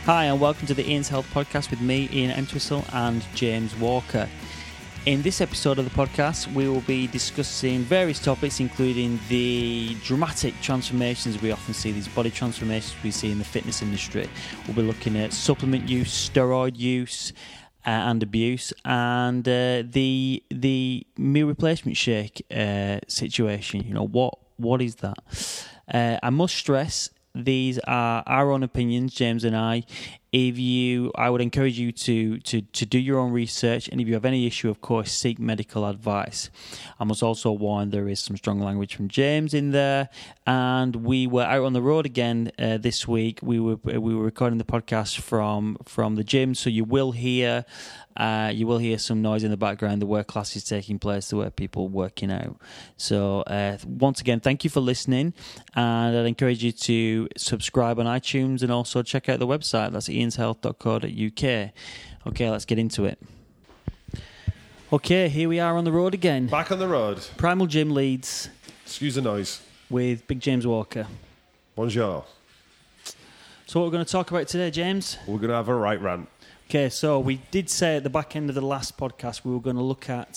Hi, and welcome to the Ian's Health Podcast with me, Ian Entwistle, and James Walker. In this episode of the podcast, we will be discussing various topics, including the dramatic transformations we often see, these body transformations we see in the fitness industry. We'll be looking at supplement use, steroid use, and abuse, and the meal replacement shake situation. You know, what is that? I must stress, these are our own opinions, James and I. I would encourage you to do your own research, and if you have any issue, of course, seek medical advice. I must also warn there is some strong language from James in there, and we were out on the road again this week. We were recording the podcast from the gym, so you will hear some noise in the background. The work class is taking place. There were people working out. So once again, thank you for listening, and I'd encourage you to subscribe on iTunes and also check out the website. That's ianshealth.co.uk. Okay, let's get into it. Okay, here we are on the road again. Back on the road. Primal Gym Leeds. Excuse the noise. With Big James Walker. Bonjour. So what we're going to talk about today, James? We're going to have a right rant. Okay, so we did say at the back end of the last podcast we were going to look at,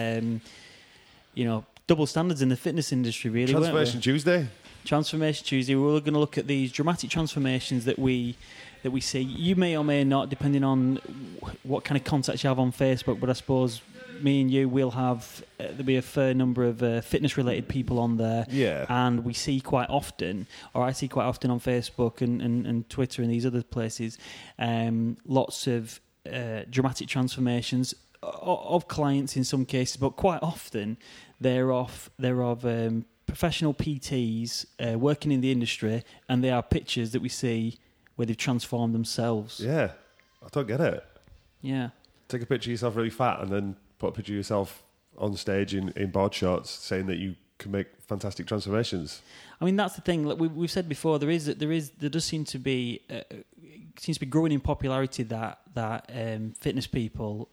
double standards in the fitness industry, really. Transformation Tuesday. Transformation Tuesday. We were going to look at these dramatic transformations that we see. You may or may not, depending on what kind of contacts you have on Facebook, but I suppose me and you will have, there'll be a fair number of fitness-related people on there. Yeah. And we see quite often, or I see quite often on Facebook and Twitter and these other places, lots of dramatic transformations of clients in some cases, but quite often they're of professional PTs working in the industry, and they are pictures that we see where they've transformed themselves. Yeah. I don't get it. Yeah. Take a picture of yourself really fat and then put a picture of yourself on stage in board shorts saying that you can make fantastic transformations. I mean, that's the thing. Like we've said before, there does seem to be growing in popularity that fitness people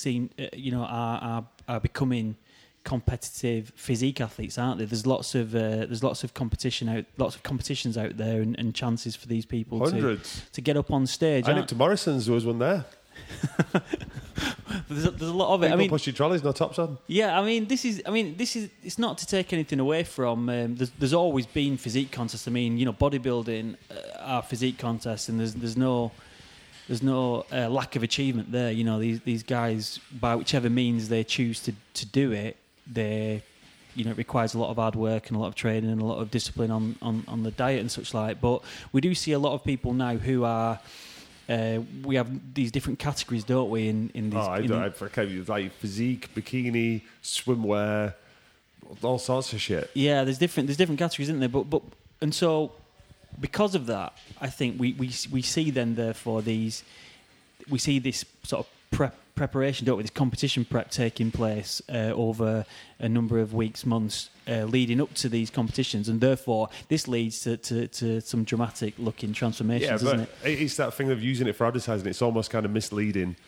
are becoming competitive physique athletes, aren't there? There's lots of competitions out there, and chances for these people to get up on stage. I looked to Morrison's, there was one there. there's a lot of it. People push your trolleys, no tops on. Yeah, this is. It's not to take anything away from. There's always been physique contests. Bodybuilding are physique contests, and there's no lack of achievement there. These guys, by whichever means they choose to do it, it requires a lot of hard work and a lot of training and a lot of discipline on the diet and such like. But we do see a lot of people now who are. We have these different categories, don't we? In these. I forget, like physique, bikini, swimwear, all sorts of shit. Yeah, there's different categories, isn't there? But and so because of that, I think we see then therefore we see this sort of preparation, don't we? This competition prep taking place over a number of weeks, months leading up to these competitions, and therefore this leads to some dramatic looking transformations, isn't it? It's that thing of using it for advertising. It's almost kind of misleading.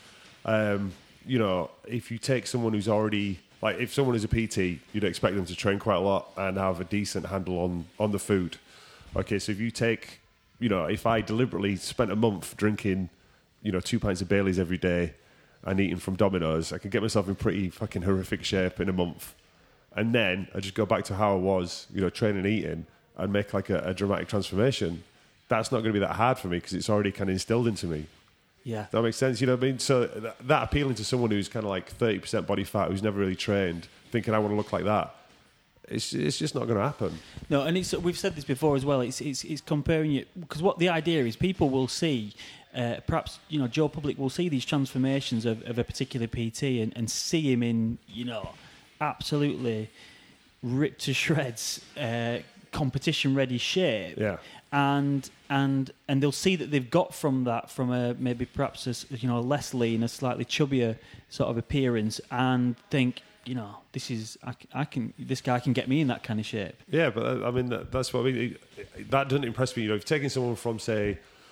If you take someone who's already, like if someone is a PT, you'd expect them to train quite a lot and have a decent handle on the food. Okay, so if you take, if I deliberately spent a month drinking, 2 pints of Baileys every day and eating from Domino's, I can get myself in pretty fucking horrific shape in a month. And then I just go back to how I was, training and eating, and make like a dramatic transformation. That's not going to be that hard for me because it's already kind of instilled into me. Yeah. That makes sense, you know what I mean? So that appealing to someone who's kind of like 30% body fat, who's never really trained, thinking I want to look like that, it's just not going to happen. No, and we've said this before as well. It's comparing it, because what the idea is, people will see, perhaps Joe Public will see these transformations of a particular PT and see him in absolutely ripped to shreds, competition ready shape. Yeah. And they'll see that they've got from a maybe perhaps a less lean, a slightly chubbier sort of appearance, and think, this guy can get me in that kind of shape. Yeah, but that's what I mean. That doesn't impress me. If you're taking someone from, say,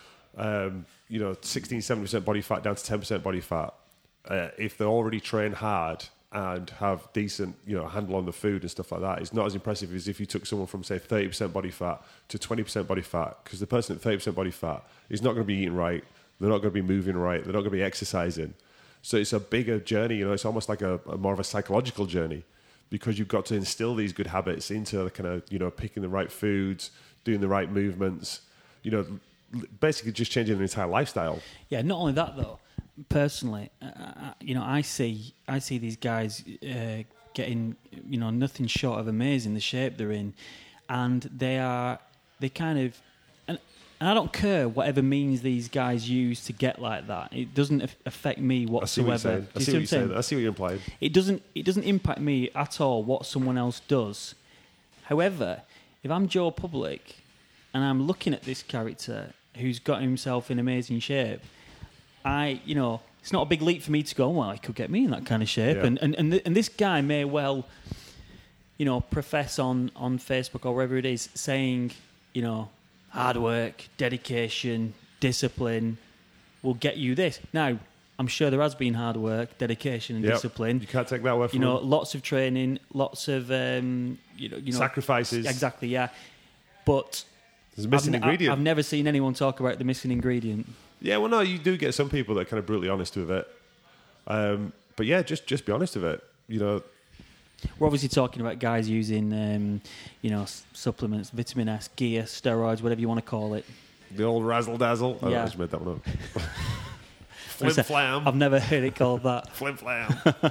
16-17% body fat down to 10% body fat, if they're already trained hard and have decent, handle on the food and stuff like that, it's not as impressive as if you took someone from, say, 30% body fat to 20% body fat, because the person at 30% body fat is not going to be eating right. They're not going to be moving right. They're not going to be exercising. So it's a bigger journey. It's almost like a more of a psychological journey, because you've got to instill these good habits into the kind of, picking the right foods, doing the right movements, basically just changing the entire lifestyle. Yeah, not only that though. Personally, I see these guys getting, nothing short of amazing the shape they're in, and they kind of, and I don't care whatever means these guys use to get like that. It doesn't affect me whatsoever. I see what you're saying. I see what you're implying. It doesn't impact me at all what someone else does. However, if I'm Joe Public and I'm looking at this character who's got himself in amazing shape, it's not a big leap for me to go, well, he could get me in that kind of shape. Yeah. And this guy may well, profess on Facebook or wherever it is, saying, hard work, dedication, discipline will get you this. Now, I'm sure there has been hard work, dedication and discipline. You can't take that away from him. Lots of training, lots of, sacrifices. Exactly, yeah. But there's a missing ingredient. I've never seen anyone talk about the missing ingredient. Yeah, well, no, you do get some people that are kind of brutally honest with it. But yeah, just be honest with it. We're obviously talking about guys using, supplements, vitamin S, gear, steroids, whatever you want to call it. The old razzle dazzle. I just made that one up. Flim flam. I've never heard it called that. Flim flam.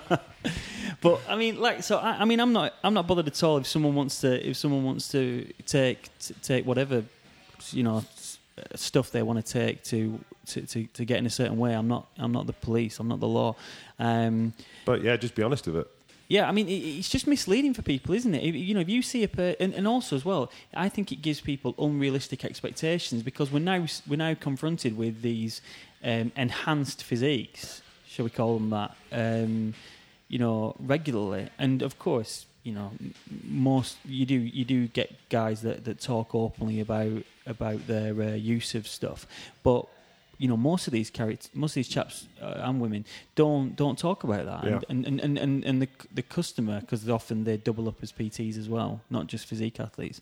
But I mean, I'm not bothered at all if someone wants to take whatever, stuff they want to take to get in a certain way. I'm not the police. I'm not the law. But yeah, just be honest with it. Yeah, I mean, it's just misleading for people, isn't it? If you see and also as well, I think it gives people unrealistic expectations, because we're now confronted with these enhanced physiques, shall we call them that? Regularly, and of course, most you do get guys that talk openly about their use of stuff, but most of these chaps and women don't talk about that. Yeah. And the customer, because often they double up as PTs as well, not just physique athletes.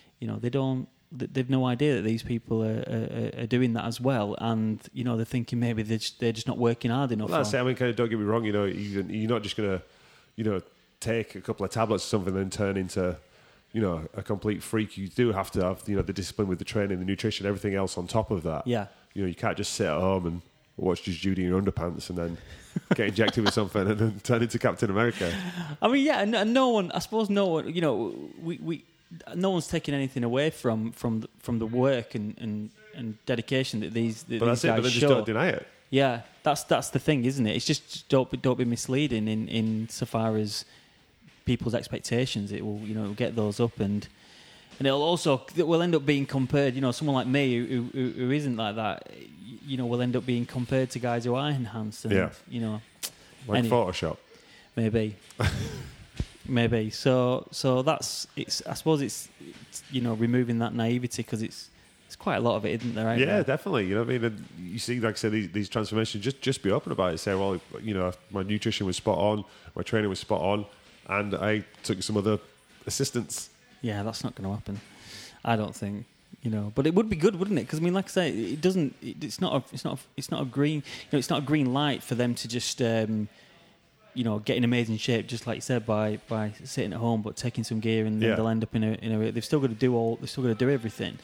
They've no idea that these people are doing that as well, and they're thinking maybe they're just not working hard enough. Well, that's it. I mean, kind of, don't get me wrong. You're not just gonna take a couple of tablets or something and then turn into a complete freak. You do have to have the discipline with the training, the nutrition, everything else on top of that. Yeah. You can't just sit at home and watch just Judy in your underpants and then get injected with something and then turn into Captain America. I mean, yeah, and no one, I suppose, no one, no one's taking anything away from the work and dedication that these guys show. But that's it. But then just don't deny it. Yeah, that's the thing, isn't it? It's just don't be misleading in so far as people's expectations. It will get those up, and we'll end up being compared. Someone like me who isn't like that, will end up being compared to guys who are enhanced. And, like Photoshop, maybe. Maybe so. That's it's. I suppose it's removing that naivety, because it's quite a lot of it, isn't there? Yeah, definitely. You see, like I said, these transformations. Just be open about it. Say, well, my nutrition was spot on, my training was spot on, and I took some other assistance. Yeah, that's not going to happen, I don't think. But it would be good, wouldn't it? Because I mean, like I say, it doesn't. It's not a green. It's not a green light for them to just. Get in amazing shape, just like you said, by sitting at home, but taking some gear, and then they'll end up in a. They've still got to do everything,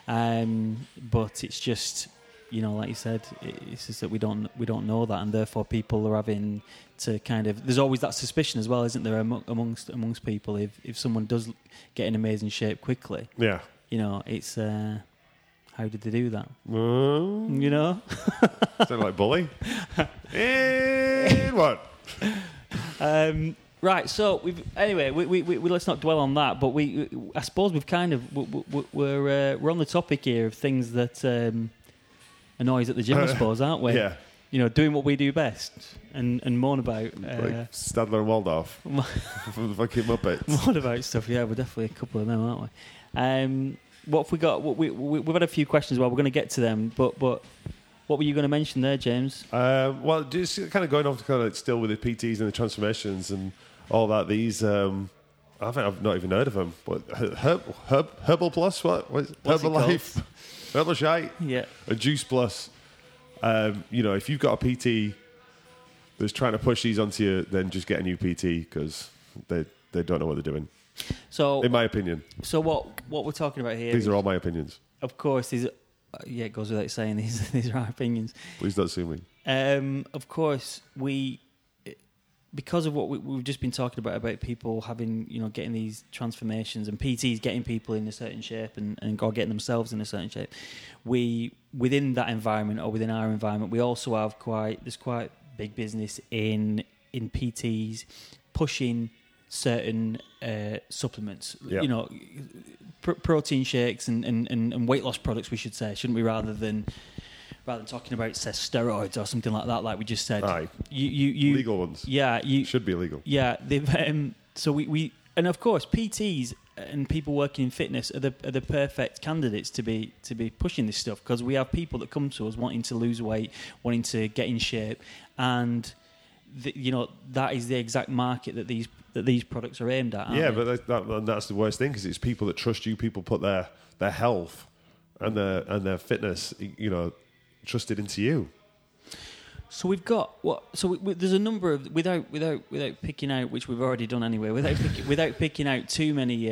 but it's just, like you said, it's just that we don't know that, and therefore people are having to kind of. There's always that suspicion as well, isn't there, amongst people, if someone does get in amazing shape quickly. Yeah. It's how did they do that? Sound like Bully. And what? Right, so we let's not dwell on that. But I suppose we've kind of we're on the topic here of things that annoy us at the gym, I suppose, aren't we? Yeah. Doing what we do best and moan about like Stadler and Waldorf from the fucking Muppets. Moan about stuff. Yeah, we're definitely a couple of them, aren't we? What have we got? We've had a few questions. Well, we're going to get to them, but. What were you going to mention there, James? Well, just kind of going off to kind of still with the PTs and the transformations and all that. These, I think I've not even heard of them. But Herbal Plus, what is it? Herbalife, Herbal Shite, yeah, a Juice Plus. If you've got a PT that's trying to push these onto you, then just get a new PT because they don't know what they're doing. So, in my opinion. So what we're talking about here? These are all my opinions. Of course, it goes without saying these are our opinions. Please don't sue me. Of course, because of what we've just been talking about people having, getting these transformations and PTs getting people in a certain shape and or getting themselves in a certain shape, we, within that environment or within our environment, we also have quite big business in PTs pushing certain supplements, Yep. Protein shakes and weight loss products, we should say, shouldn't we, rather than talking about, say, steroids or something like that, like we just said. Aye. You legal ones. Yeah, should be illegal. Yeah, they've so we and of course PTs and people working in fitness are the perfect candidates to be pushing this stuff, because we have people that come to us wanting to lose weight, wanting to get in shape, and that is the exact market that these products are aimed at. Yeah, but that's the worst thing, because it's people that trust you. People put their health and their fitness, trusted into you. So we've got there's a number of, without picking out, which we've already done anyway, without picking out too many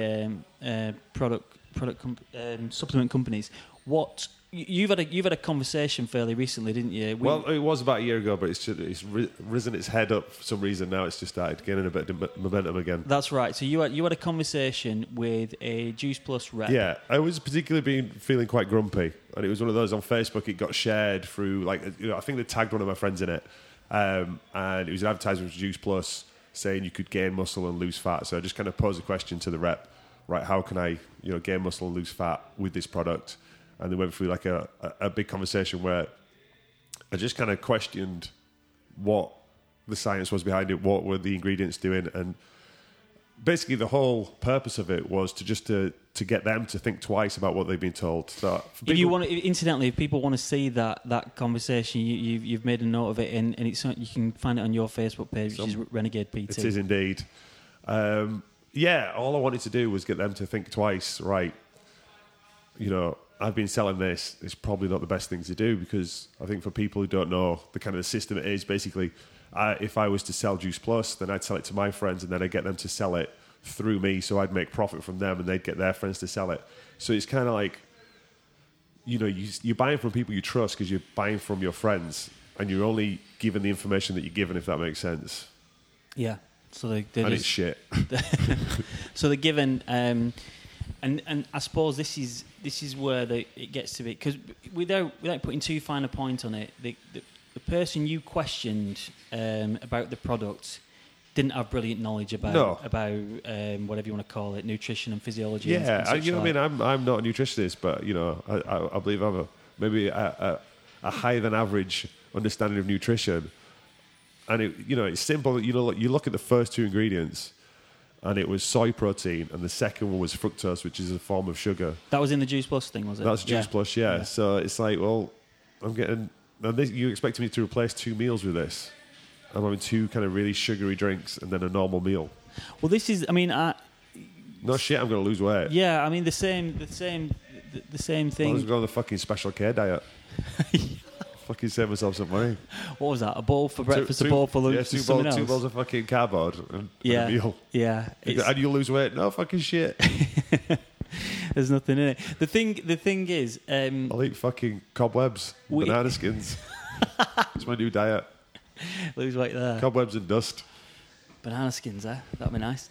supplement companies. What you've had a conversation fairly recently, didn't you? Well, it was about a year ago, but it's risen its head up for some reason. Now it's just started gaining a bit of momentum again. That's right. So you had a conversation with a Juice Plus rep. Yeah, I was particularly feeling quite grumpy, and it was one of those on Facebook. It got shared through, I think they tagged one of my friends in it, and it was an advertisement for Juice Plus saying you could gain muscle and lose fat. So I just kind of posed a question to the rep, right? How can I, gain muscle and lose fat with this product? And they went through a big conversation where I just kind of questioned what the science was behind it, what were the ingredients doing, and basically the whole purpose of it was to get them to think twice about what they've been told. So if people want to see that conversation, you've made a note of it, and it's you can find it on your Facebook page, which is Renegade PT. It is indeed. All I wanted to do was get them to think twice. Right, I've been selling this. It's probably not the best thing to do, because I think for people who don't know the kind of the system it is, basically, if I was to sell Juice Plus, then I'd sell it to my friends, and then I'd get them to sell it through me, so I'd make profit from them, and they'd get their friends to sell it. So it's kind of like, you're buying from people you trust because you're buying from your friends, and you're only given the information that you're given, if that makes sense. Yeah. So it's shit. So they're given. And I suppose this is where it gets to be, because without putting too fine a point on it, the person you questioned about the product didn't have brilliant knowledge about whatever you want to call it, nutrition and physiology. Yeah, I'm not a nutritionist, but I believe I'm maybe a higher than average understanding of nutrition, and it's simple. You look at the first two ingredients. And it was soy protein, and the second one was fructose, which is a form of sugar. That was in the Juice Plus thing, was it? That's Juice Plus, yeah. So it's like, well, I'm getting... And you expected me to replace 2 meals with this. I'm having 2 kind of really sugary drinks and then a normal meal. Well, this is... No shit, I'm going to lose weight. Yeah, the same thing. I was going on the fucking Special K diet. Fucking save myself some money. What was that? A bowl for breakfast, a bowl for lunch, and something else? 2 bowls of fucking cardboard and a meal. Yeah. And you'll lose weight? No fucking shit. There's nothing in it. The thing is... I'll eat fucking cobwebs, banana skins. It's my new diet. Lose weight there. Cobwebs and dust. Banana skins, that'd be nice.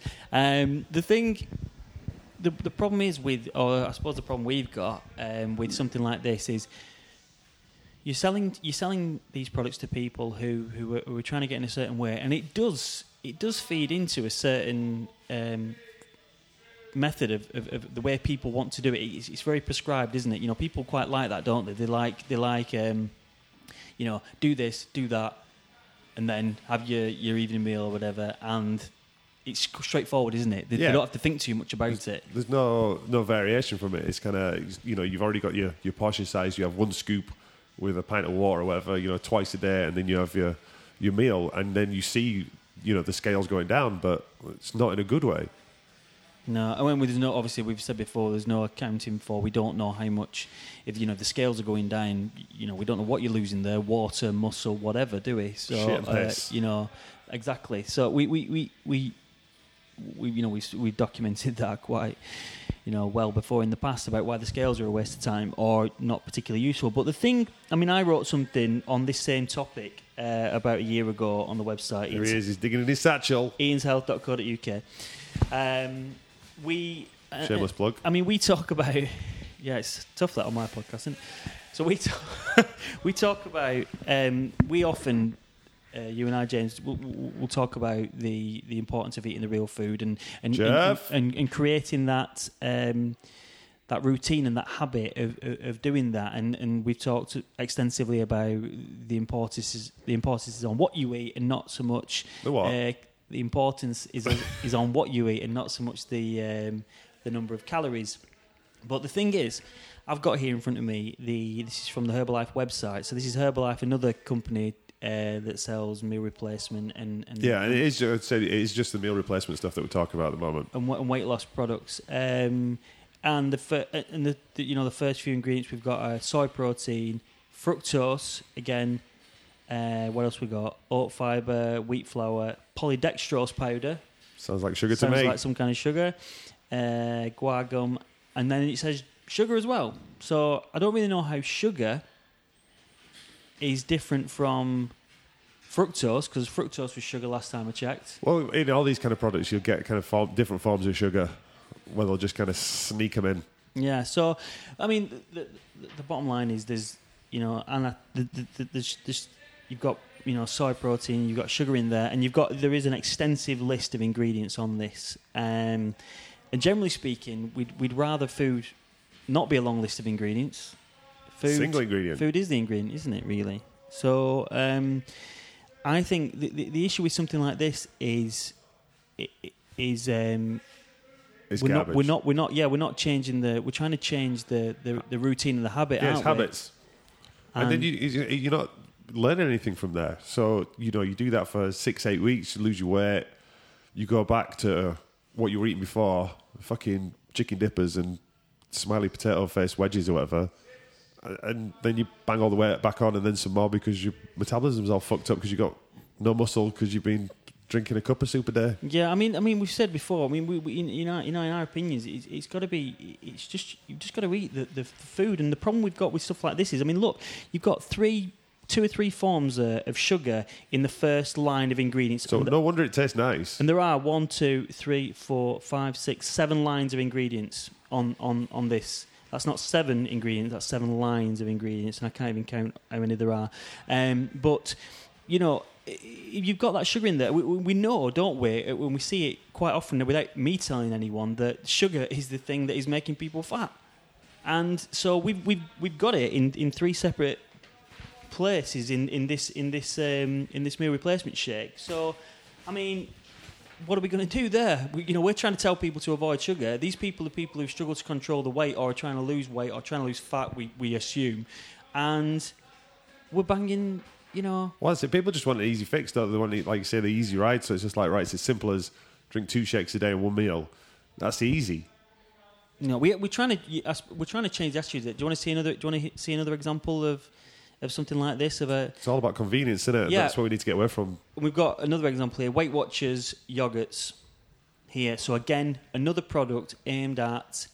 The problem is I suppose the problem we've got with something like this is, You're selling these products to people who are trying to get in a certain way, and it does feed into a certain method of the way people want to do it. It's very prescribed, isn't it? People quite like that, don't they? They like do this, do that, and then have your evening meal or whatever, and it's straightforward, isn't it? They don't have to think too much about it. There's no variation from it. It's kind of, you've already got your portion size. You have 1 scoop with a pint of water or whatever, twice a day, and then you have your meal, and then you see, the scales going down, but it's not in a good way. No, and when there's no, obviously we've said before, there's no accounting for. We don't know how much. If if the scales are going down, we don't know what you're losing there, water, muscle, whatever, do we? So shit and piss. Exactly. So we documented that quite well before in the past about why the scales are a waste of time or not particularly useful. But the thing, I wrote something on this same topic about a year ago on the website. Here he is, he's digging in his satchel. ianshealth.co.uk. Shameless plug. We talk about... Yeah, it's tough that on my podcast, isn't it? So we talk about... we often... you and I, James, we'll talk about the importance of eating the real food and creating that that routine and that habit of doing that. And we've talked extensively about the importance is on what you eat and not so much the what. The importance is on what you eat and not so much the number of calories. But the thing is, I've got here in front of me this is from the Herbalife website. So this is Herbalife, another company that sells meal replacement and it is. I'd say it is just the meal replacement stuff that we're talking about at the moment, and weight loss products. And the first few ingredients we've got are soy protein, fructose again. What else we got? Oat fiber, wheat flour, polydextrose powder. Sounds like sugar to me. Sounds like some kind of sugar. Guar gum, and then it says sugar as well. So I don't really know how sugar is different from fructose, because fructose was sugar last time I checked. Well, in all these kind of products, you'll get kind of different forms of sugar, where they'll just kind of sneak them in. Yeah. So, the bottom line is there's you've got soy protein, you've got sugar in there, and there is an extensive list of ingredients on this. And generally speaking, we'd rather food not be a long list of ingredients. Single ingredient. Food is the ingredient, isn't it? Really. So I think the issue with something like this is it's we're not changing we're trying to change the routine and the habit. It's habits, and then you're not learning anything from there. So you do that for 6-8 weeks, you lose your weight, you go back to what you were eating before, fucking chicken dippers and smiley potato face wedges or whatever. And then you bang all the weight back on and then some more because your metabolism's all fucked up because you've got no muscle because you've been drinking a cup of soup a day. Yeah, we've said before. We in our opinions, it's got to be. It's just you've just got to eat the food. And the problem we've got with stuff like this is, look, you've got 2 or 3 forms of sugar in the first line of ingredients. So no wonder it tastes nice. And there are 1, 2, 3, 4, 5, 6, 7 lines of ingredients on this. That's not 7 ingredients, that's 7 lines of ingredients, and I can't even count how many there are. But, you've got that sugar in there. We know, don't we, when we see it quite often, without me telling anyone, that sugar is the thing that is making people fat. And so we've got it in 3 separate places in this meal replacement shake. So, what are we going to do there? We're trying to tell people to avoid sugar. These people are people who struggle to control the weight or are trying to lose weight or trying to lose fat, we assume. And we're banging, Well, people just want an easy fix, don't they? They want, like you say, the easy ride. So it's just like, right, it's as simple as drink 2 shakes a day in one meal. That's easy. We're trying to change the attitude. Do you want to see another example of something like this? It's all about convenience, isn't it? Yeah. That's what we need to get away from. We've got another example here, Weight Watchers yogurts here. So again, another product aimed at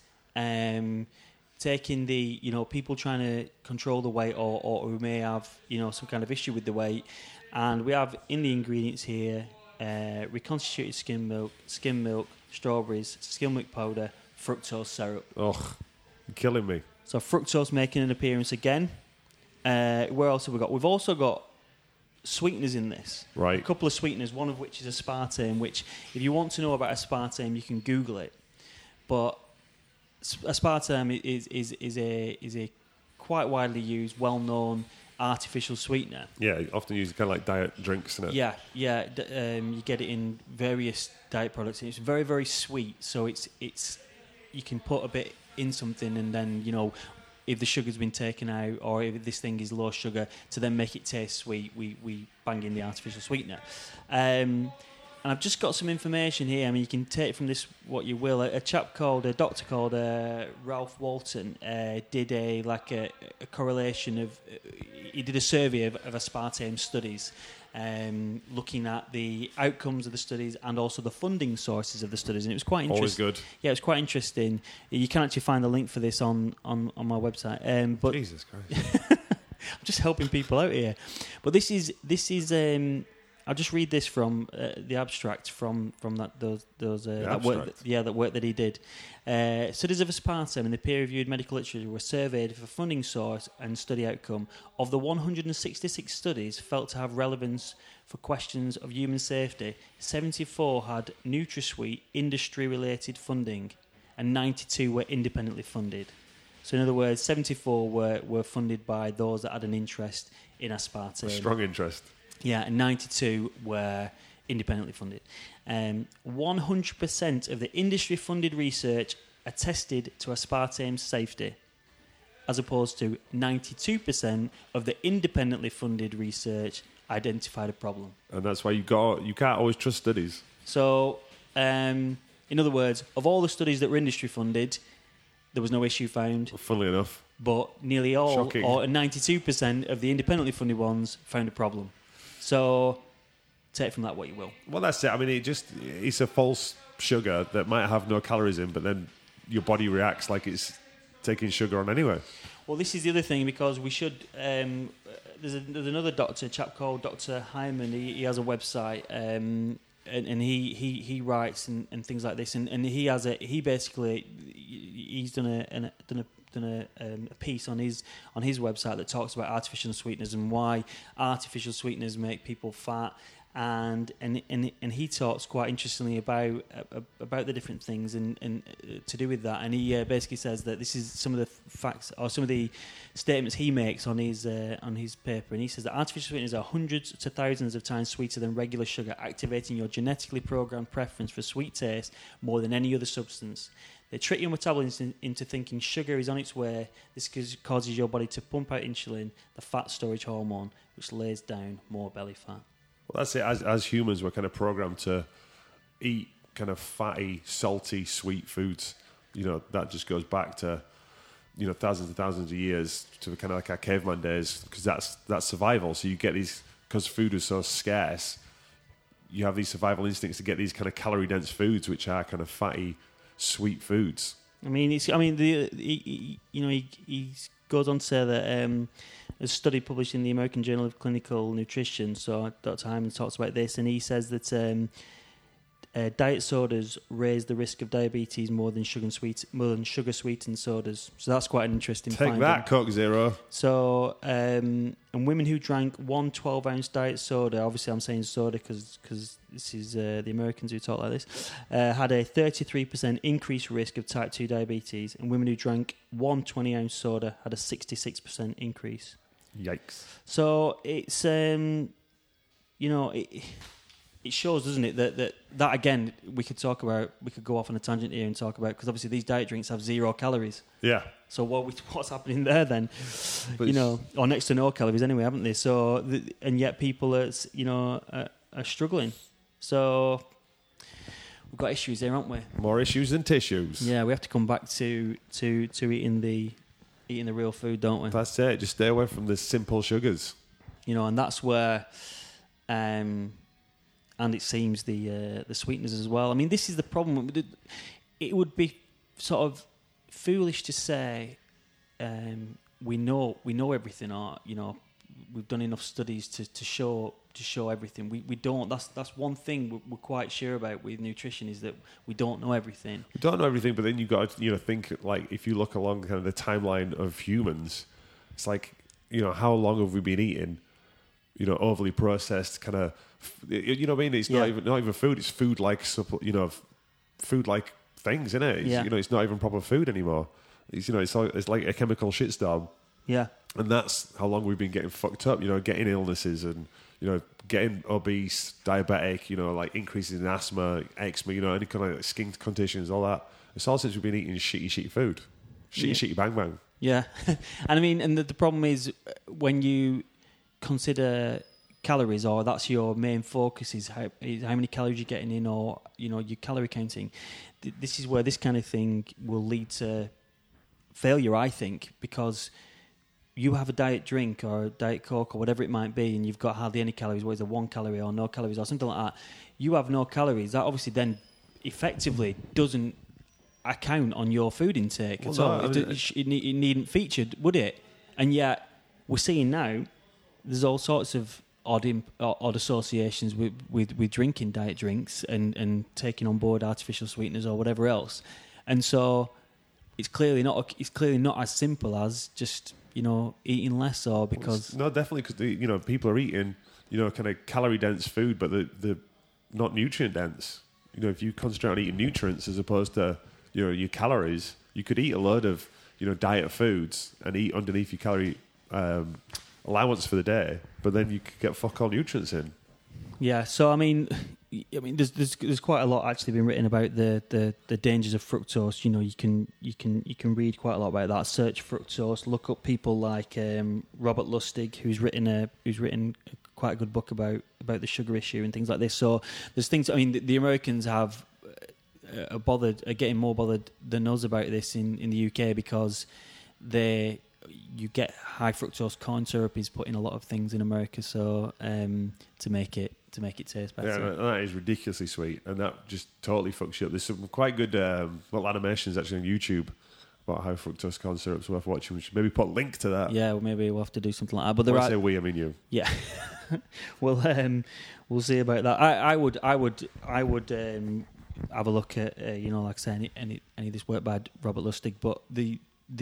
taking the, people trying to control the weight or who may have, some kind of issue with the weight. And we have in the ingredients here, reconstituted skim milk, strawberries, skim milk powder, fructose syrup. Ugh, you're killing me. So fructose making an appearance again. Where else have we got? We've also got sweeteners in this. Right. A couple of sweeteners, one of which is aspartame, which if you want to know about aspartame, you can Google it. But aspartame is a quite widely used, well-known artificial sweetener. Yeah, often used kind of like diet drinks, isn't it? Yeah. You get it in various diet products. And it's very, very sweet. So it's you can put a bit in something and then, if the sugar's been taken out or if this thing is low sugar, to then make it taste sweet, we bang in the artificial sweetener. and I've just got some information here. I mean, you can take from this what you will. A doctor called Ralph Walton did a correlation of. He did a survey of aspartame studies, looking at the outcomes of the studies and also the funding sources of the studies, and it was quite interesting. Always good. Yeah, it was quite interesting. You can actually find the link for this on my website. But Jesus Christ. I'm just helping people out here. But this is I'll just read this from the abstract from that work that he did. Studies of aspartame in the peer-reviewed medical literature were surveyed for funding source and study outcome. Of the 166 studies felt to have relevance for questions of human safety, 74 had NutraSweet industry-related funding, and 92 were independently funded. So in other words, 74 were funded by those that had an interest in aspartame. A strong interest. Yeah, and 92 were independently funded. 100% of the industry-funded research attested to aspartame's safety, as opposed to 92% of the independently funded research identified a problem. And that's why you can't always trust studies. So, in other words, of all the studies that were industry-funded, there was no issue found. Well, funnily enough. But nearly all, Shocking. or 92% of the independently funded ones found a problem. So, take from that what you will. Well, that's it. I mean, it's a false sugar that might have no calories in, but then your body reacts like it's taking sugar on anyway. Well, this is the other thing, because we should... there's another doctor, a chap called Dr. Hyman. He has a website, and he writes and things like this. And he's done a piece on his website that talks about artificial sweeteners and why artificial sweeteners make people fat, and he talks quite interestingly about the different things and to do with that, and he basically says that this is some of the facts or some of the statements he makes on his paper, and he says that artificial sweeteners are hundreds to thousands of times sweeter than regular sugar, activating your genetically programmed preference for sweet taste more than any other substance. They trick your metabolism into thinking sugar is on its way. This causes your body to pump out insulin, the fat storage hormone, which lays down more belly fat. Well, that's it. As humans, we're kind of programmed to eat kind of fatty, salty, sweet foods. You know, that just goes back to, thousands and thousands of years to kind of like our caveman days, because that's survival. So you get these, because food is so scarce, you have these survival instincts to get these kind of calorie-dense foods, which are kind of fatty, sweet foods. He goes on to say that a study published in the American Journal of Clinical Nutrition. So Dr. Hyman talks about this, and he says that diet sodas raise the risk of diabetes more than sugar sweetened sodas. So that's quite an interesting Take finding. that, Coke Zero. So and women who drank one 12-ounce diet soda, obviously I'm saying soda because this is the Americans who talk like this, had a 33% increased risk of type 2 diabetes, and women who drank one 20-ounce soda had a 66% increase. Yikes. So it's it shows, doesn't it, that again we could go off on a tangent here and talk about, because obviously these diet drinks have 0 calories. Yeah. So what's happening there then? Or next to no calories anyway, haven't they? So and yet people are struggling. So we've got issues there, haven't we? More issues than tissues. Yeah, we have to come back to eating the real food, don't we? That's it. Just stay away from the simple sugars. And that's where, and it seems the sweeteners as well. I mean, this is the problem. It would be sort of foolish to say we know everything, or we've done enough studies to show everything. We don't. That's one thing we're quite sure about with nutrition, is that we don't know everything. We don't know everything, but then you've got to think, like, if you look along kind of the timeline of humans, it's like, how long have we been eating overly processed kind of, what I mean? It's not even food. It's food like food like things, isn't it? It's, it's not even proper food anymore. It's it's like a chemical shitstorm. Yeah. And that's how long we've been getting fucked up, getting illnesses and, getting obese, diabetic, like increases in asthma, eczema, any kind of skin conditions, all that. It's all since we've been eating shitty food. Shitty bang bang. Yeah. And I mean, and the problem is when you consider calories, or that's your main focus, is how many calories you're getting in, or your calorie counting. This is where this kind of thing will lead to failure, I think, because you have a diet drink or a diet Coke or whatever it might be, and you've got hardly any calories, whether it's 1 calorie or no calories or something like that. You have no calories. That obviously then effectively doesn't account on your food intake at all. It needn't feature, would it? And yet we're seeing now there's all sorts of odd associations with drinking diet drinks and taking on board artificial sweeteners or whatever else. And so it's clearly not as simple as just eating less, or because no, definitely, because people are eating kind of calorie dense food, but they're not nutrient dense. If you concentrate on eating nutrients as opposed to your calories, you could eat a load of diet foods and eat underneath your calorie allowance for the day, but then you could get fuck all nutrients in. Yeah, so I mean, there's quite a lot actually been written about the dangers of fructose. You can read quite a lot about that. Search fructose. Look up people like Robert Lustig, who's written quite a good book about the sugar issue and things like this. So there's things. I mean, the Americans are getting more bothered than us about this in the UK, because you get high fructose corn syrup is put in a lot of things in America, so to make it taste better. Yeah, that is ridiculously sweet, and that just totally fucks you up. There's some quite good little animations actually on YouTube about how fructose corn syrup's worth watching. We should maybe put a link to that. Yeah, well, maybe we'll have to do something like that. But when I say we, I mean you. Yeah. Well, we'll see about that. I would have a look at like I say, any of this work by Robert Lustig, but the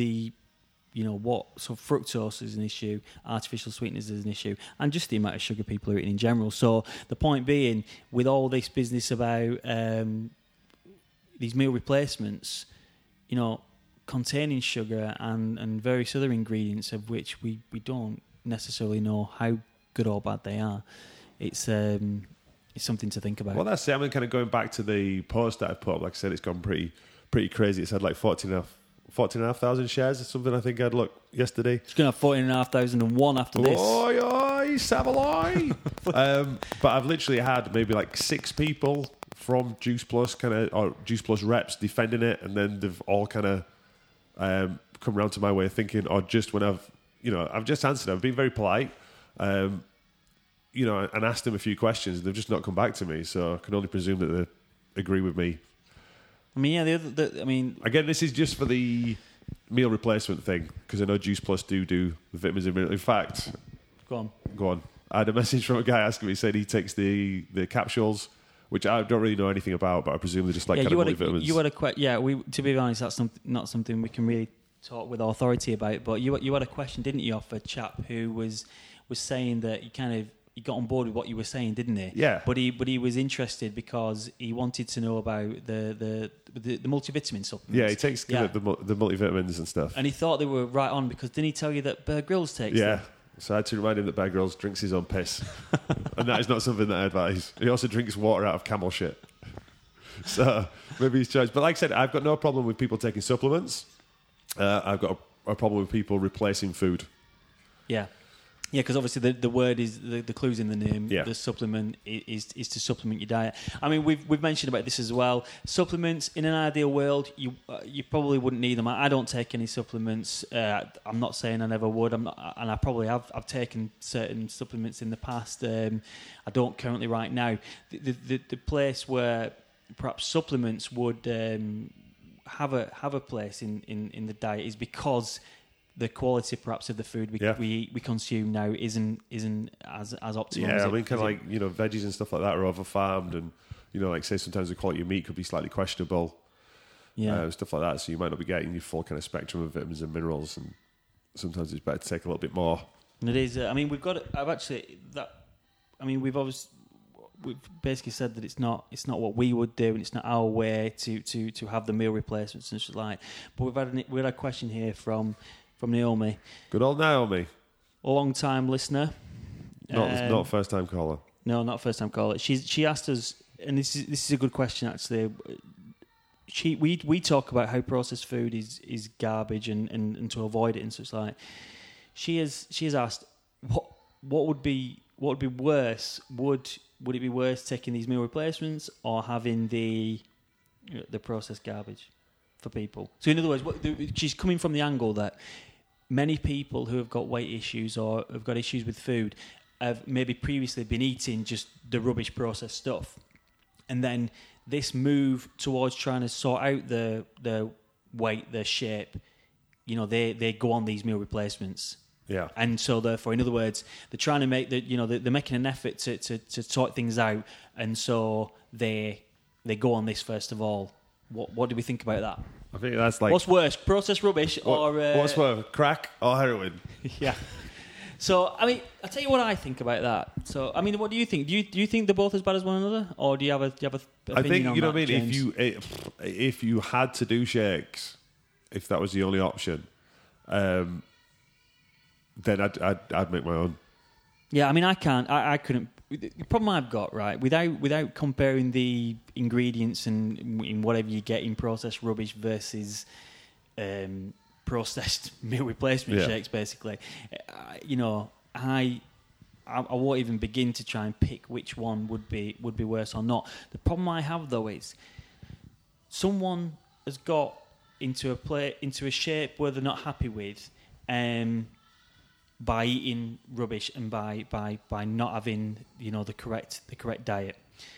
so fructose is an issue, artificial sweeteners is an issue, and just the amount of sugar people are eating in general. So the point being, with all this business about these meal replacements, containing sugar and various other ingredients of which we don't necessarily know how good or bad they are, it's something to think about. Well, that's it. I mean, kind of going back to the post that I put up, like I said, it's gone pretty crazy. It's had like 14,500 shares or something. I think I'd look yesterday. It's going to have 14,501 after this. Oi, oi, Savoy! But I've literally had maybe like 6 people from Juice Plus or Juice Plus reps defending it, and then they've all kind of come round to my way of thinking, or just when I've just answered. I've been very polite, and asked them a few questions, and they've just not come back to me. So I can only presume that they agree with me. I mean, yeah. Again, this is just for the meal replacement thing, because I know Juice Plus do the vitamins and minerals. In fact, go on. I had a message from a guy asking me. He said he takes the capsules, which I don't really know anything about, but I presume they're just like kind of multivitamins. You had to be honest, that's not something we can really talk with authority about. But you had a question, didn't you, off a chap who was saying that he got on board with what you were saying, didn't he? Yeah. But he was interested because he wanted to know about the multivitamin supplements. Yeah, he takes the multivitamins and stuff. And he thought they were right on, because didn't he tell you that Bear Grylls takes them? So I had to remind him that Bear Grylls drinks his own piss. And that is not something that I advise. He also drinks water out of camel shit. So maybe he's choice. But like I said, I've got no problem with people taking supplements. I've got a problem with people replacing food. Yeah. Yeah, because obviously the word is the clue's in the name. Yeah. The supplement is to supplement your diet. I mean, we've mentioned about this as well. Supplements in an ideal world, you probably wouldn't need them. I don't take any supplements. I'm not saying I never would. And I probably have. I've taken certain supplements in the past. I don't currently right now. The place where perhaps supplements would have a place in the diet is because the quality perhaps of the food we consume now isn't as optimal. Yeah, I mean, kind of like veggies and stuff like that are over farmed, and like say sometimes the quality of meat could be slightly questionable. Yeah, stuff like that. So you might not be getting your full kind of spectrum of vitamins and minerals, and sometimes it's better to take a little bit more. And it is. I mean, we've basically said that it's not what we would do, and it's not our way to have the meal replacements and such like. But we had a question here from Naomi. Good old Naomi. A long-time listener. Not first-time caller. No, not first-time caller. She asked us, and this is a good question actually. We talk about how processed food is garbage and to avoid it and such like. She has asked what would be what would be worse? Would it be worse taking these meal replacements or having the processed garbage for people? So in other words, she's coming from the angle that many people who have got weight issues or have got issues with food have maybe previously been eating just the rubbish processed stuff, and then this move towards trying to sort out the weight, the shape, they go on these meal replacements. Yeah. And so therefore, in other words, they're trying to make they're making an effort to sort things out, and so they go on this first of all. What do we think about that? I think that's like... What's worse, processed rubbish or... what's worse, crack or heroin? Yeah. So, I mean, I'll tell you what I think about that. So, I mean, what do you think? Do you think they're both as bad as one another? Or do you have a opinion I think, on you know that, what I mean? James? If you had to do shakes, if that was the only option, then I'd make my own. Yeah, I mean, I couldn't... The problem I've got, right, without comparing the ingredients and in whatever you get in processed rubbish versus processed meal replacement shakes, basically, I won't even begin to try and pick which one would be worse or not. The problem I have though is someone has got into a shape where they're not happy with, by eating rubbish and by not having the correct diet.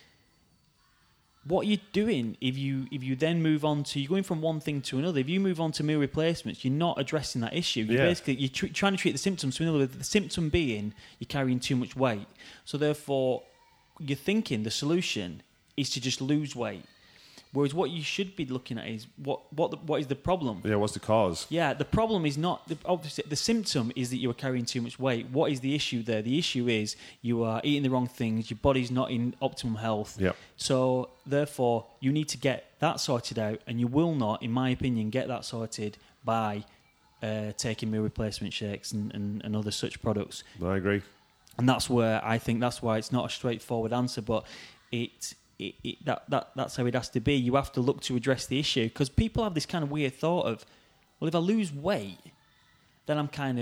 What you're doing if you then move on to, you're going from one thing to another. If you move on to meal replacements, you're not addressing that issue. You're trying to treat the symptoms. So in other words, the symptom being you're carrying too much weight. So therefore, you're thinking the solution is to just lose weight. Whereas what you should be looking at is what is the problem? Yeah, what's the cause? Yeah, the problem is not... Obviously, the symptom is that you are carrying too much weight. What is the issue there? The issue is you are eating the wrong things, your body's not in optimum health. Yep. So, therefore, you need to get that sorted out, and you will not, in my opinion, get that sorted by taking meal replacement shakes and other such products. I agree. And that's why it's not a straightforward answer, but that's how it has to be. You have to look to address the issue, because people have this kind of weird thought of, well, if I lose weight, then I'm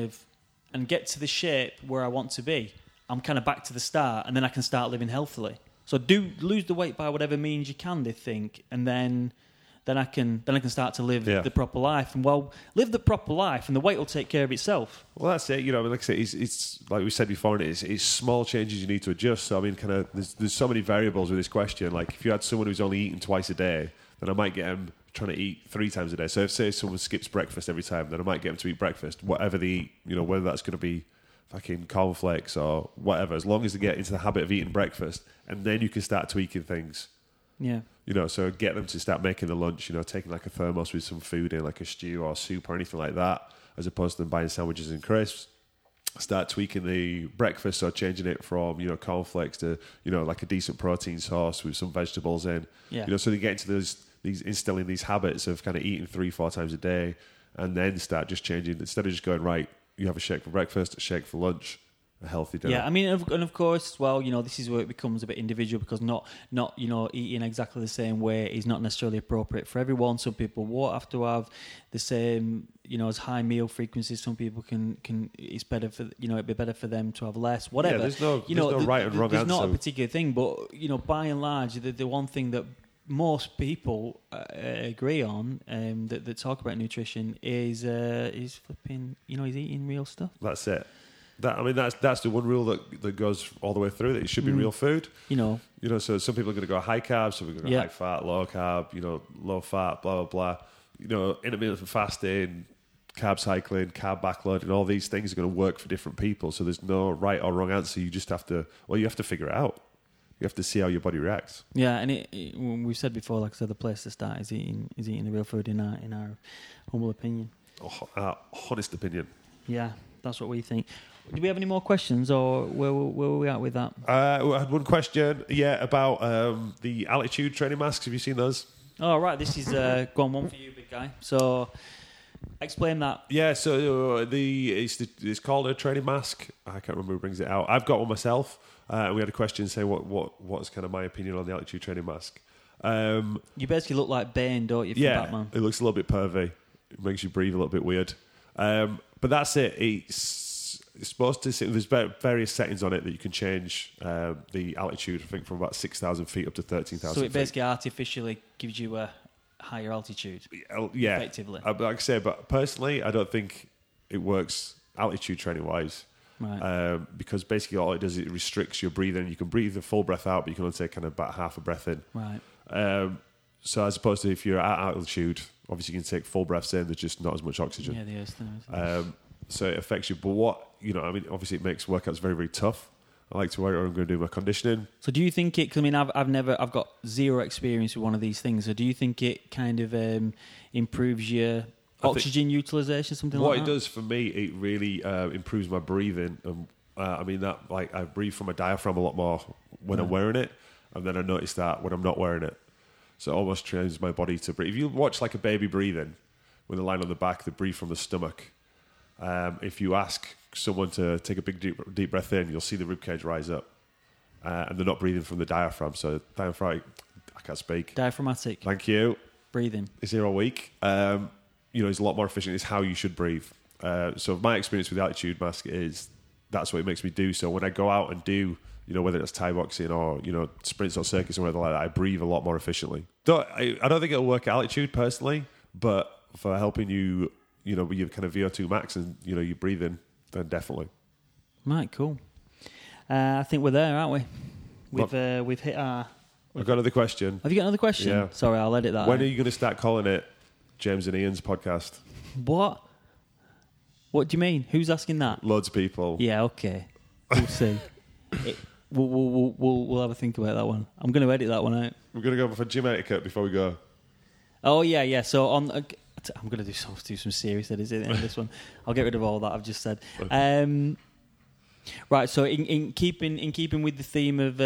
and get to the shape where I want to be, I'm kind of back to the start, and then I can start living healthily. So lose the weight by whatever means you can, they think, and then I can start to live the proper life. And live the proper life, and the weight will take care of itself. Well, that's it. Like I say, it's like we said before, it's small changes you need to adjust. So I mean, kind of, there's so many variables with this question. Like if you had someone who's only eating twice a day, then I might get them trying to eat 3 times a day. So if say someone skips breakfast every time, then I might get them to eat breakfast, whatever they eat. Whether that's going to be fucking cornflakes or whatever, as long as they get into the habit of eating breakfast, and then you can start tweaking things. Yeah. So get them to start making the lunch, taking like a thermos with some food in, like a stew or soup or anything like that, as opposed to them buying sandwiches and crisps. Start tweaking the breakfast, or changing it from, cornflakes to, like a decent protein source with some vegetables in. Yeah. So they get into these instilling these habits of kind of eating 3-4 times a day, and then start just changing, instead of just going, right, you have a shake for breakfast, a shake for lunch, a healthy dinner. Yeah, I mean, and of course, well, this is where it becomes a bit individual, because not eating exactly the same way is not necessarily appropriate for everyone. Some people won't have to have the same, as high meal frequencies. Some people can it's better for, it'd be better for them to have less, whatever. Yeah, there's no right and wrong answer. There's not a particular thing, but, by and large, the one thing that most people agree on, that talk about nutrition, is flipping, is eating real stuff. That's it. That's the one rule that goes all the way through, that it should be real food. So some people are going to go high carb, some people are going to go high fat, low carb, low fat, blah, blah, blah. Intermittent fasting, carb cycling, carb backloading, all these things are going to work for different people. So there's no right or wrong answer. You just have to figure it out. You have to see how your body reacts. Yeah, and we've said before, like I said, the place to start is eating the real food, in our humble opinion. Our honest opinion. Yeah, that's what we think. Do we have any more questions, or where were we at with that? We had one question, about the altitude training masks. Have you seen those? Oh, right. This is one for you, big guy. So explain that. Yeah, so it's called a training mask. I can't remember who brings it out. I've got one myself. We had a question saying what's kind of my opinion on the altitude training mask. You basically look like Bane, don't you, from Batman? It looks a little bit pervy. It makes you breathe a little bit weird. But that's it. supposed to sit. There's various settings on it that you can change the altitude. I think from about 6,000 feet up to 13,000. So it basically artificially gives you a higher altitude. Yeah, effectively. Like I say, but personally, I don't think it works altitude training wise. Right. Because basically all it does is it restricts your breathing. You can breathe the full breath out, but you can only take kind of about half a breath in. Right. So as opposed to if you're at altitude, obviously you can take full breaths in. There's just not as much oxygen. Yeah, the Earth's So it affects you. But what, obviously it makes workouts very, very tough. I like to wear it when I'm going to do my conditioning. So do you think it, cause I mean, I've got zero experience with one of these things. So do you think it kind of improves your oxygen utilization, something like that? What it does for me, it really improves my breathing. And I breathe from my diaphragm a lot more when I'm wearing it. And then I notice that when I'm not wearing it. So it almost trains my body to breathe. If you watch like a baby breathing, with a line on the back, they breathe from the stomach. If you ask someone to take a big deep breath in, you'll see the ribcage rise up, and they're not breathing from the diaphragm. So diaphragm, I can't speak. Diaphragmatic. Thank you. Breathing. It's here all week. It's a lot more efficient. It's how you should breathe. So my experience with the altitude mask is that's what it makes me do. So when I go out and do, whether it's Thai boxing or sprints or circuits or whatever like that, I breathe a lot more efficiently. I don't think it'll work at altitude personally, but for helping you, with your kind of VO2 max and you breathe in, then definitely. Right, cool. I think we're there, aren't we? We've hit our. I've got another question. Have you got another question? Yeah. Sorry, I'll edit that. When are you going to start calling it James and Ian's podcast? What? What do you mean? Who's asking that? Loads of people. Yeah, okay. We'll see. We'll have a think about that one. I'm going to edit that one out. We're going to go for gym etiquette before we go. Oh yeah. So I'm going to do some serious edits at the end of this one. I'll get rid of all that I've just said. Right. So in keeping with the theme of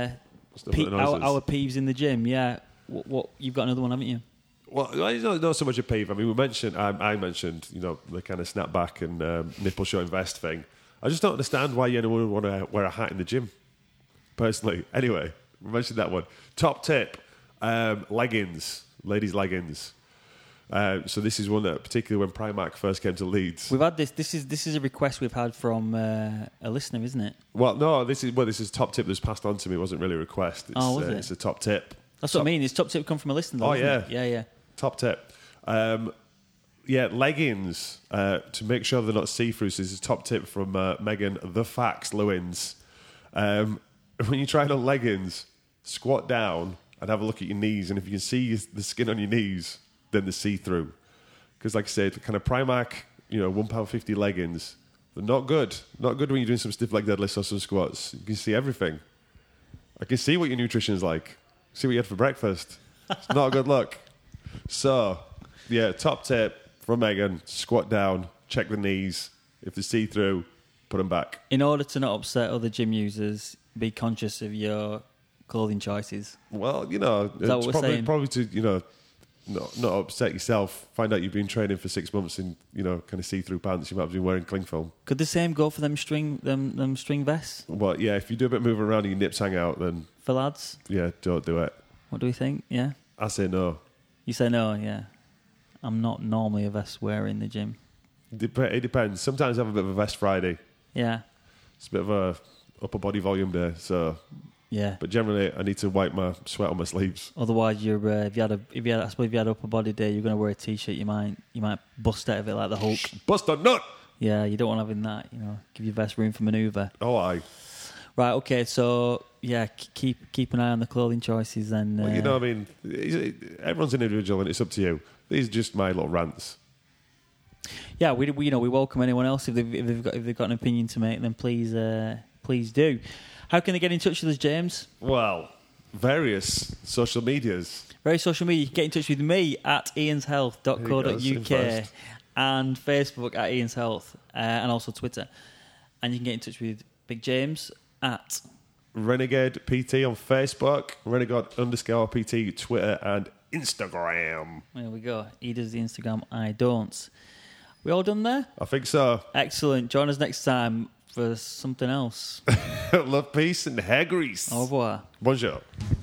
our peeves in the gym, yeah. What you've got another one, haven't you? Well, it's not so much a peeve. I mean, I mentioned, the kind of snapback and nipple showing vest thing. I just don't understand why anyone would want to wear a hat in the gym. Personally, anyway, we mentioned that one. Top tip: leggings, ladies' leggings. So this is one that, particularly when Primark first came to Leeds, we've had this. This is a request we've had from a listener, isn't it? Well, no, this is top tip that's passed on to me. It wasn't really a request. It's, was it? It's a top tip. That's what I mean. It's top tip come from a listener. Though, yeah, yeah. Top tip. Leggings to make sure they're not see-through. So this is top tip from Megan the Facts Lewins. When you're trying on leggings, squat down and have a look at your knees, and if you can see the skin on your knees, then they're see-through. Because, like I said, the kind of Primark, £1.50 leggings, they're not good. Not good when you're doing some stiff leg deadlifts or some squats. You can see everything. I can see what your nutrition's like. See what you had for breakfast. It's not a good look. So, yeah, top tip from Megan: squat down, check the knees. If they're see-through, put them back. In order to not upset other gym users, be conscious of your clothing choices. Well, it's probably to, not upset yourself. Find out you've been training for 6 months in, kind of see-through pants. You might have been wearing cling film. Could the same go for them string vests? Well, yeah, if you do a bit of moving around and your nips hang out, then... For lads? Yeah, don't do it. What do we think? Yeah? I say no. You say no, yeah. I'm not normally a vest wearer in the gym. It depends. Sometimes I have a bit of a vest Friday. Yeah. It's a bit of a upper body volume day, so... Yeah. But generally, I need to wipe my sweat on my sleeves. Otherwise, if you had upper body day, you're going to wear a t-shirt. You might bust out of it like the Hulk. Bust a nut. Yeah, you don't want having that. Give your vest room for manoeuvre. Oh, aye. Right. Okay. So yeah, keep an eye on the clothing choices and. Well, everyone's an individual, and it's up to you. These are just my little rants. Yeah, we welcome anyone else if they've got an opinion to make. Then please do. How can they get in touch with us, James? Well, various social medias. Various social media. You can get in touch with me at ianshealth.co.uk and Facebook at ianshealth and also Twitter. And you can get in touch with Big James at Renegade PT on Facebook, Renegade_PT Twitter and Instagram. There we go. He does the Instagram, I don't. We all done there? I think so. Excellent. Join us next time for something else. Love, peace, and hair grease. Au revoir. Bonjour.